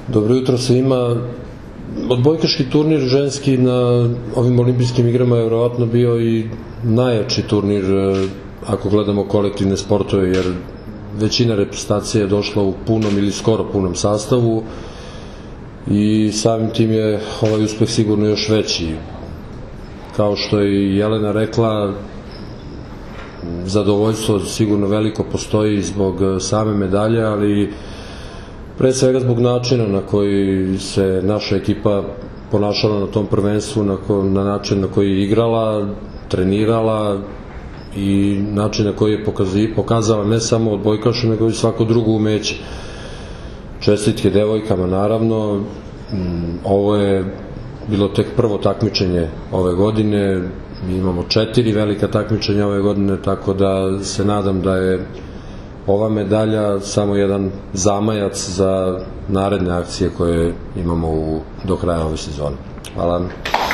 Dobro jutro svima. Odbojkaški turnir ženski na ovim olimpijskim igrama je verovatno bio i najjači turnir ako gledamo kolektivne sportove, jer većina reprezentacije je došla u punom ili skoro punom sastavu i samim tim je ovaj uspeh sigurno još veći. Kao što je i Jelena rekla, zadovoljstvo sigurno veliko postoji zbog same medalje, ali pre svega zbog načina na koji se naša ekipa ponašala na tom prvenstvu, na način na koji je igrala, trenirala i način na koji je pokazala ne samo odbojkašu, nego i svako drugo umeće. Čestitke devojkama, naravno. Ovo je bilo tek prvo takmičenje ove godine. Mi imamo 4 velika takmičenja ove godine, tako da se nadam da je ova medalja samo jedan zamajac za naredne akcije koje imamo do kraja ove sezone. Hvala.